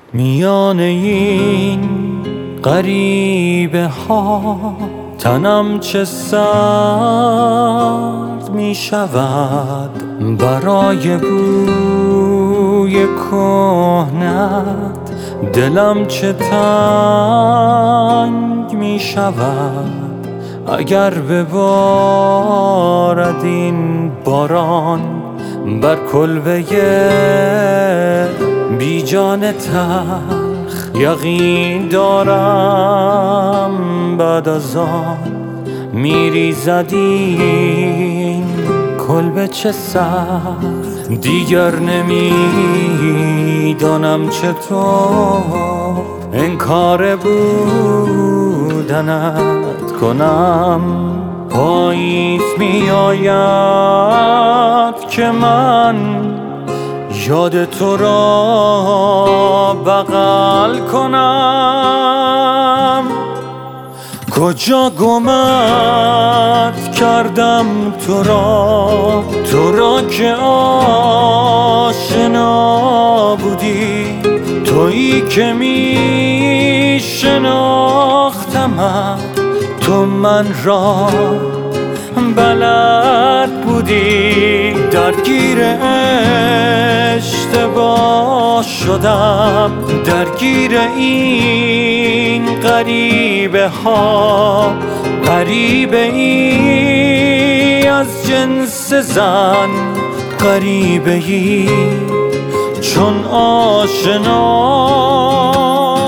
میان این غریبه ها تنم چه سرد می شود برای بوی کهنت، دلم چه تنگ می شود اگر ببارد این باران بر کلبه بی جان تلخ. یقین دارم بعد از آن میریزد این کلبه چه سخت. دیگر نمیدانم چطور انکار بودنت کنم. پاییز میآید که من یاد تو را بغل کنم. کجا گمت کردم تو را که آشنا بودی، تویی که می شناختمت، تو من را بلد بودی. درگیر اشتباه شدم، درگیر این غریبه ها. غریبه ای از جنس زن، غریبه ای چون آشنا.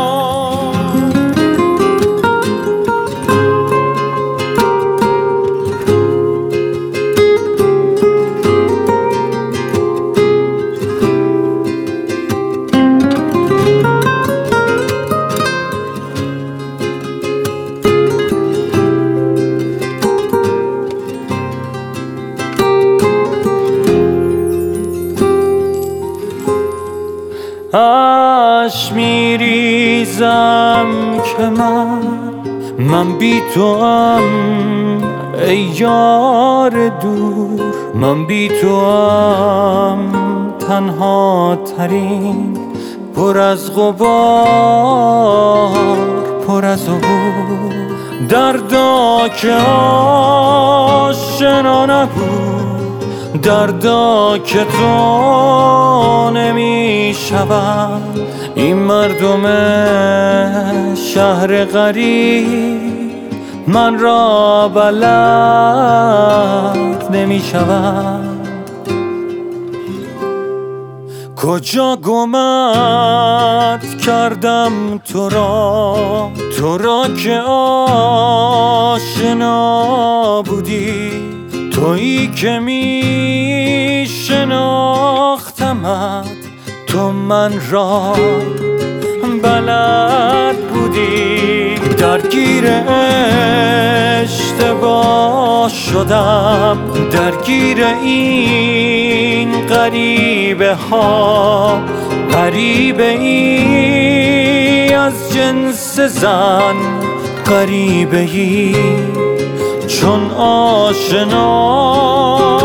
اشک میریزم که من بی تو ام ای یار دور. من بی تو ام تنها ترین، پر از غبار، پر از عبور. دردا که آشنا نبود، دردا که تو نمی شود. این مردم شهر غریب من را بلد نمی شود. کجا گمت کردم تو را که آشنا بودی، تویی که می شناختمت، تو من را بلد بودی. درگیر اشتباه شدم، درگیر این غریبه ها. غریبه ای از جنس زن، غریبه ای چون آشنا.